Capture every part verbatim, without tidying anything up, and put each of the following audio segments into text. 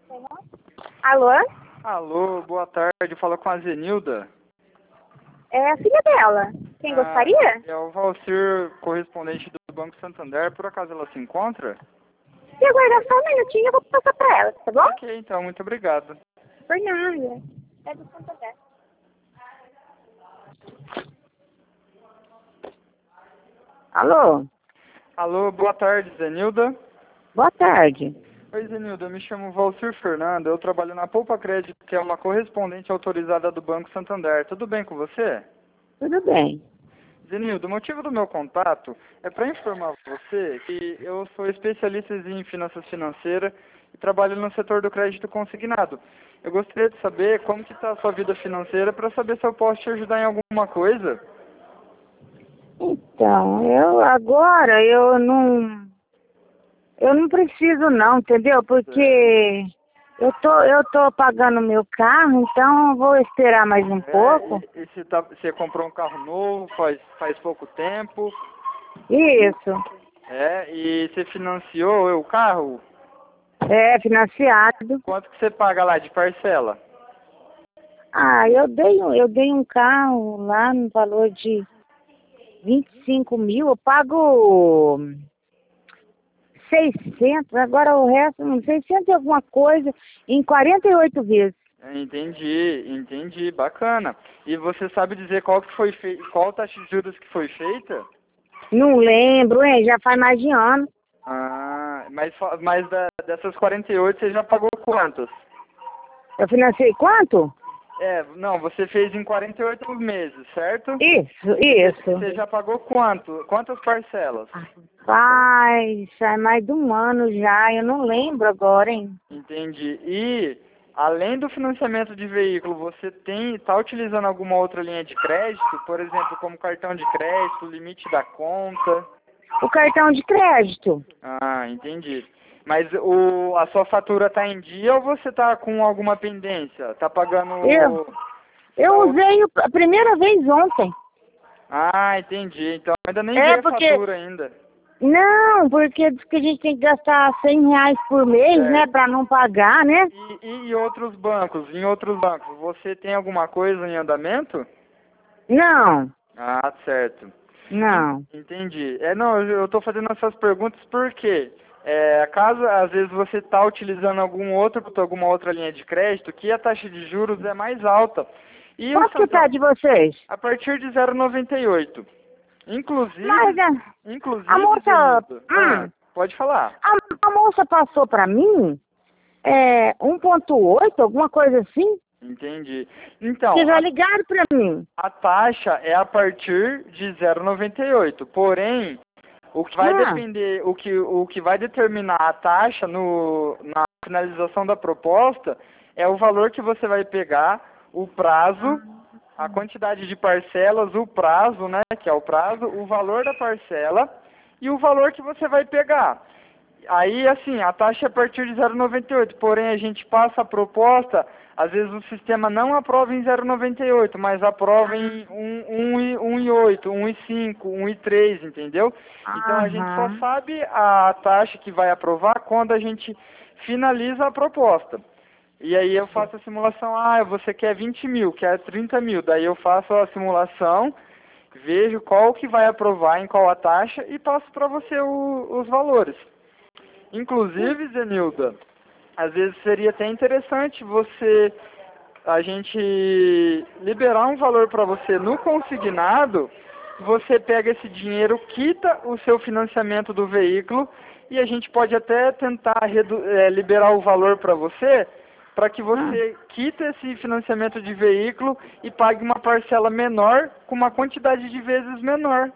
Alô? Alô, boa tarde. Fala com a Zenilda. É a filha dela. Quem Ah, gostaria? É o Valcir, correspondente do Banco Santander. Por acaso ela se encontra? Se aguardar só um minutinho, eu vou passar pra ela, tá bom? Ok, então, muito obrigado. Por nada. É do Santander. Alô? Alô, boa tarde, Zenilda. Boa tarde. Oi, Zenilda, eu me chamo Valcir Fernando. Eu trabalho na Poupa Crédito, que é uma correspondente autorizada do Banco Santander. Tudo bem com você? Tudo bem. Zenildo, o motivo do meu contato é para informar você que eu sou especialista em finanças financeiras e trabalho no setor do crédito consignado. Eu gostaria de saber como que está a sua vida financeira para saber se eu posso te ajudar em alguma coisa. Então, eu agora eu não eu não preciso não, entendeu? Porque eu tô eu tô pagando meu carro, então eu vou esperar mais um pouco. É, e, e você, tá, você comprou um carro novo faz, faz pouco tempo, Isso. é, e você financiou o carro? É financiado. Quanto que você paga lá de parcela? Ah, eu dei um- eu dei um carro lá no valor de vinte e cinco mil, eu pago seiscentos, agora o resto, não seiscentos e alguma coisa, em quarenta e oito vezes. Entendi, entendi, bacana. E você sabe dizer qual que foi fei... qual taxa de juros que foi feita? Não lembro, hein? Já faz mais de ano. Ah, mas, fa- mas da, dessas quarenta e oito você já pagou quantas? Eu financei quanto? É, não, você fez em quarenta e oito meses, certo? Isso, Você isso. você já pagou quanto? Quantas parcelas? Faz, faz mais de um ano já, eu não lembro agora, hein? Entendi. E além do financiamento de veículo, você tem está utilizando alguma outra linha de crédito, por exemplo, como cartão de crédito, limite da conta? O cartão de crédito. Ah, entendi. Mas o, a sua fatura está em dia ou você está com alguma pendência? Está pagando... Eu, eu tá- usei o- a primeira vez ontem. Ah, entendi. Então ainda nem É veio a porque, fatura ainda. não, porque diz que a gente tem que gastar cem reais por mês, né, Certo. pra não pagar, né? E, e, e outros bancos? Em outros bancos, você tem alguma coisa em andamento? Não, Ah, certo. En- não. Entendi. É, não, eu estou fazendo essas perguntas porque é, caso às vezes você está utilizando algum outro, alguma outra linha de crédito, que a taxa de juros é mais alta. E o Quanto que tá Santander, de vocês? a partir de zero vírgula noventa e oito. Mas Inclusive, a, a inclusive, moça, Zenildo, ah, hum, pode falar. a, a moça passou pra mim é, um ponto oito, alguma coisa assim. Entendi. Que Então, já a, ligaram pra mim. a taxa é a partir de zero vírgula noventa e oito. Porém, o que vai Ah, depender, o que, o que vai determinar a taxa no, na finalização da proposta é o valor que você vai pegar, o prazo, a quantidade de parcelas, o prazo, né, que é o prazo, o valor da parcela e o valor que você vai pegar. Aí, assim, a taxa é a partir de zero vírgula noventa e oito, porém a gente passa a proposta, às vezes o sistema não aprova em zero vírgula noventa e oito, mas aprova em um, um, e- um e oito, um e cinco, um e três, entendeu? Então a gente só aham. sabe a taxa que vai aprovar quando a gente finaliza a proposta. E aí eu faço a simulação, ah, você quer vinte mil, quer trinta mil, daí eu faço a simulação, vejo qual que vai aprovar em qual a taxa e passo para você o- os valores. Inclusive, Zenilda, às vezes seria até interessante você, a gente liberar um valor para você no consignado, você pega esse dinheiro, quita o seu financiamento do veículo e a gente pode até tentar redu- eh, liberar o valor para você, para que Ah, você quite esse financiamento de veículo e pague uma parcela menor com uma quantidade de vezes menor.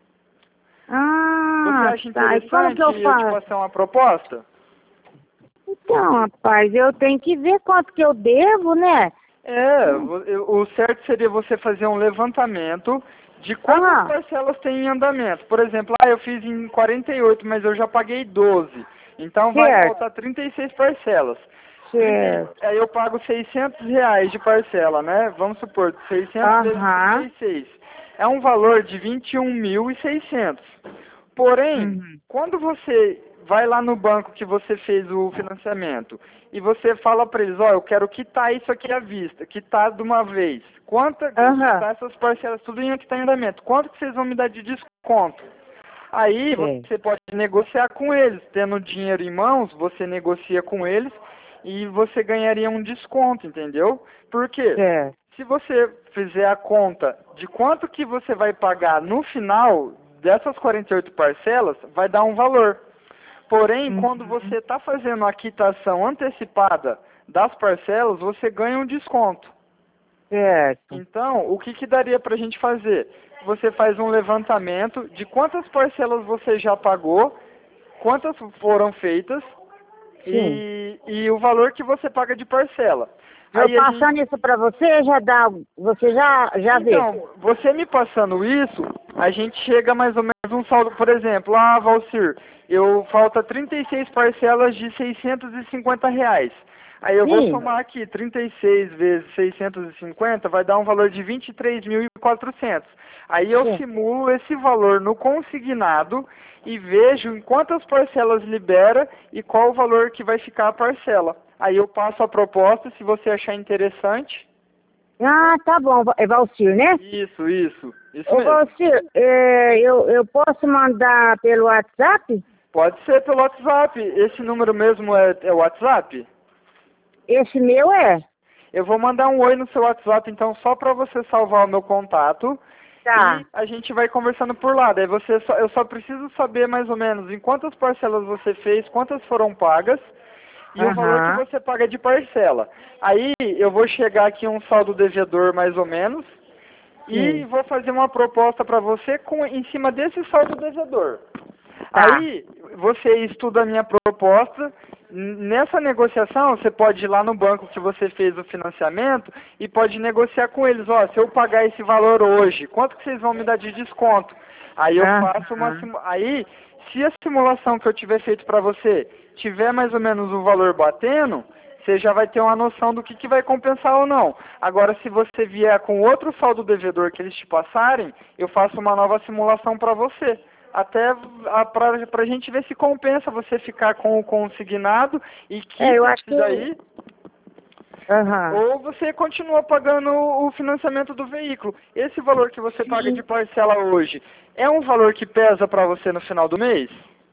Você ah, acha tá. E como que interessante eu eu te faço? passar uma proposta? Então, rapaz, eu tenho que ver quanto que eu devo, né? É, vo- eu- o certo seria você fazer um levantamento de quantas Ah, parcelas tem em andamento. Por exemplo, ah, eu fiz em quarenta e oito, mas eu já paguei doze. Então vai certo, faltar trinta e seis parcelas. trinta, e- certo. aí eu pago seiscentos reais de parcela, né? Vamos supor, seiscentos vezes trinta Aham. e seis. É um valor de vinte e um mil e seiscentos. Porém, Uhum. quando você vai lá no banco que você fez o financiamento e você fala para eles, ó, eu quero quitar isso aqui à vista, quitar de uma vez. Quanto Uhum. quitar essas parcelas, tudo em que tá em andamento. Quanto que vocês vão me dar de desconto? Aí Sim. você pode negociar com eles, tendo dinheiro em mãos, você negocia com eles e você ganharia um desconto, entendeu? Por quê? É. Se você fizer a conta de quanto que você vai pagar no final dessas quarenta e oito parcelas, vai dar um valor. Porém, Uhum. quando você está fazendo a quitação antecipada das parcelas, você ganha um desconto. Certo. Então, o que, que daria para a gente fazer? Você faz um levantamento de quantas parcelas você já pagou, quantas foram feitas e, e o valor que você paga de parcela. Eu Aí a gente- passando isso para você, já dá, você já, já vê. Então, você me passando isso, a gente chega mais ou menos um saldo, por exemplo, ah, Valcir, eu falta trinta e seis parcelas de seiscentos e cinquenta reais. Aí eu vou Sim. somar aqui, trinta e seis vezes seiscentos e cinquenta vai dar um valor de vinte e três mil e quatrocentos. Aí eu Sim. simulo esse valor no consignado e vejo em quantas parcelas libera e qual o valor que vai ficar a parcela. Aí eu passo a proposta, se você achar interessante. Ah, tá bom. É Valcir, né? Isso, isso. Isso Ô, mesmo. Valcir, é, eu, eu posso mandar pelo WhatsApp? Pode ser pelo WhatsApp. Esse número mesmo é, é o WhatsApp? Esse meu é? Eu vou mandar um oi no seu WhatsApp, então, só para você salvar o meu contato. Tá. E a gente vai conversando por lá. Daí você só, eu só preciso saber mais ou menos em quantas parcelas você fez, quantas foram pagas e o valor que Aham. você paga de parcela. Aí eu vou chegar aqui um saldo devedor mais ou menos e Sim. vou fazer uma proposta para você com, em cima desse saldo devedor. Tá. Aí você estuda a minha proposta. N- Nessa negociação, você pode ir lá no banco que você fez o financiamento e pode negociar com eles, ó, se eu pagar esse valor hoje, quanto que vocês vão me dar de desconto? Aí eu Aham. faço uma simu- aí, se a simulação que eu tiver feito para você tiver mais ou menos o valor batendo, você já vai ter uma noção do que, que vai compensar ou não. Agora, se você vier com outro saldo devedor que eles te passarem, eu faço uma nova simulação para você. Até para a gente ver se compensa você ficar com o consignado e É, quita eu acho isso que... daí, Aham. ou você continua pagando o financiamento do veículo. Esse valor que você paga de parcela hoje, é um valor que pesa para você no final do mês?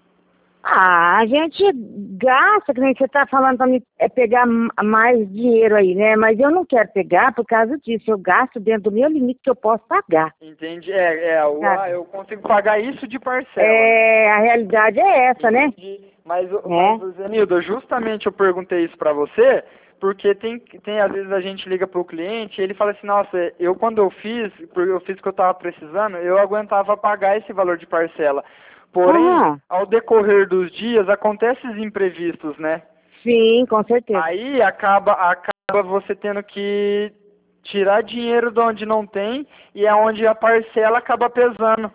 Ah, a gente gasta, que nem você tá falando pra mim, é pegar m- mais dinheiro aí, né? Mas eu não quero pegar por causa disso. Eu gasto dentro do meu limite que eu posso pagar. Entendi. É, é o- Sabe? ah, eu consigo pagar isso de parcela. É, a realidade é essa, né? Entendi. Mas, o- É. mas Zenildo, justamente eu perguntei isso para você, porque tem, tem, às vezes a gente liga para o cliente e ele fala assim, nossa, eu quando eu fiz, porque eu fiz o que eu estava precisando, eu aguentava pagar esse valor de parcela. Porém, Aham. ao decorrer dos dias, acontecem os imprevistos, né? Sim, com certeza. Aí acaba, acaba você tendo que tirar dinheiro de onde não tem e é onde a parcela acaba pesando.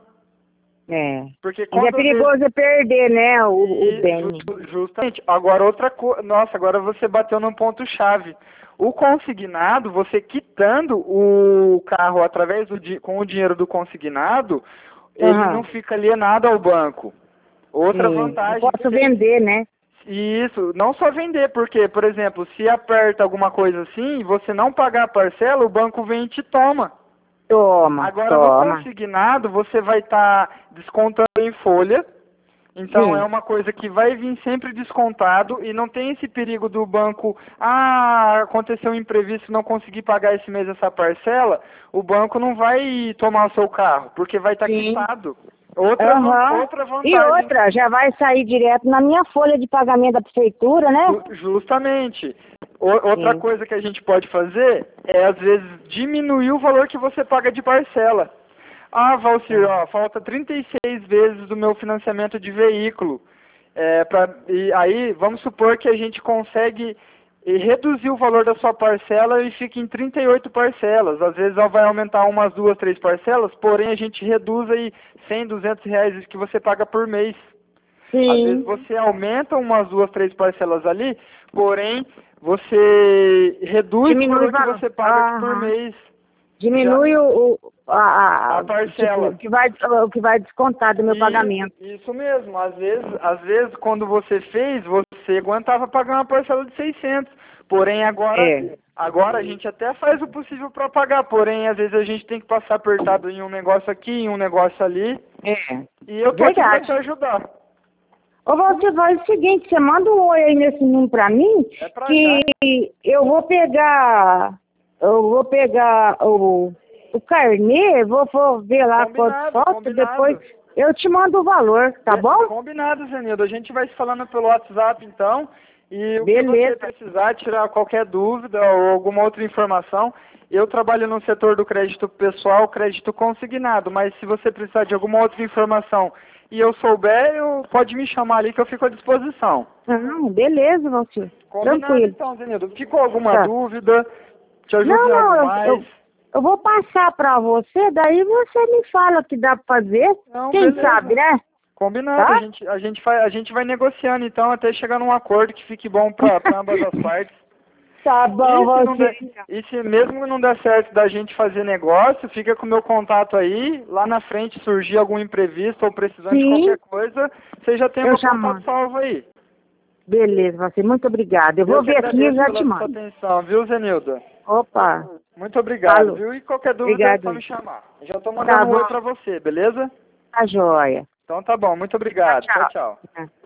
É. Porque Mas é quando às vezes- perigoso é perder, né, o, E, o bem. ju- justamente. Agora outra coisa, nossa, agora você bateu num ponto chave. O consignado, você quitando o carro através do di- com o dinheiro do consignado, ele Aham. não fica alienado ao banco. Outra Sim. Eu vantagem. posso que tem- vender, né? Isso, não só vender, porque, por exemplo, se aperta alguma coisa assim, e você não pagar a parcela, o banco vem e te toma. Toma, Agora, no toma. consignado, você vai estar descontando em folha. Então, Sim. é uma coisa que vai vir sempre descontado e não tem esse perigo do banco, ah, aconteceu um imprevisto, não consegui pagar esse mês essa parcela, o banco não vai tomar o seu carro, porque vai estar Sim. quitado. Outra, van- Aham. outra vantagem. E outra, já vai sair direto na minha folha de pagamento da prefeitura, né? Ju- Justamente. O- outra Sim. coisa que a gente pode fazer é, às vezes, diminuir o valor que você paga de parcela. Ah, Valcir, ó, falta trinta e seis vezes do meu financiamento de veículo. É, pra, e aí, vamos supor que a gente consegue eh, reduzir o valor da sua parcela e fica em trinta e oito parcelas. Às vezes ela vai aumentar umas duas, três parcelas, porém a gente reduz aí cem, duzentos reais que você paga por mês. Às vezes Sim. você aumenta umas duas, três parcelas ali, porém você reduz Diminui o valor o valor. que você paga aqui por Aham. mês. Diminui Já- o, o- a, A parcela. tipo, o, que vai, o que vai descontar do meu Isso, pagamento. Isso mesmo. Às vezes, às vezes, quando você fez, você aguentava pagar uma parcela de seiscentos. Porém, agora, É. agora a gente até faz o possível para pagar. Porém, às vezes a gente tem que passar apertado em um negócio aqui, em um negócio ali. É. E eu tô aqui pra Verdade. te ajudar. Ô, Valci, faz o seguinte, você manda um oi aí nesse número pra mim, É pra que eu vou pegar, eu vou pegar o, o carnê, vou, vou ver lá quanto Combinado, falta, combinado. depois eu te mando o valor, tá Be- bom? Combinado, Zenildo. A gente vai se falando pelo WhatsApp, então. E o que você Beleza. precisar, tirar qualquer dúvida ou alguma outra informação, eu trabalho no setor do crédito pessoal, crédito consignado, mas se você precisar de alguma outra informação e eu souber, eu, pode me chamar ali que eu fico à disposição. Ah, beleza, Valci. Combinado, Tranquilo. então, Zenildo. Ficou alguma Tá. dúvida? Te ajudo Não, em não, algo eu, mais? eu, eu vou passar pra você, daí você me fala o que dá pra fazer. Não, Quem beleza. sabe, né? Combinado, Tá? a, gente, a, gente vai, a gente vai negociando então até chegar num acordo que fique bom para ambas as partes. Tá E bom, se, não der, Valci. e se mesmo não der certo da gente fazer negócio, fica com o meu contato aí, lá na frente surgir algum imprevisto ou precisando de Sim. qualquer coisa, você já tem Eu meu já contato mando. salvo aí. Beleza, Valci, muito obrigada. Eu vou Eu que ver aqui e agradeço já pela te sua mando. atenção, viu, Zenilda? Opa, Muito obrigado, falou. viu? E qualquer dúvida Obrigado. é só me chamar. Já tô Tá mandando um bom. oi pra você, beleza? Tá joia. Então tá bom, muito obrigado. Tchau, Tchau, tchau. tchau.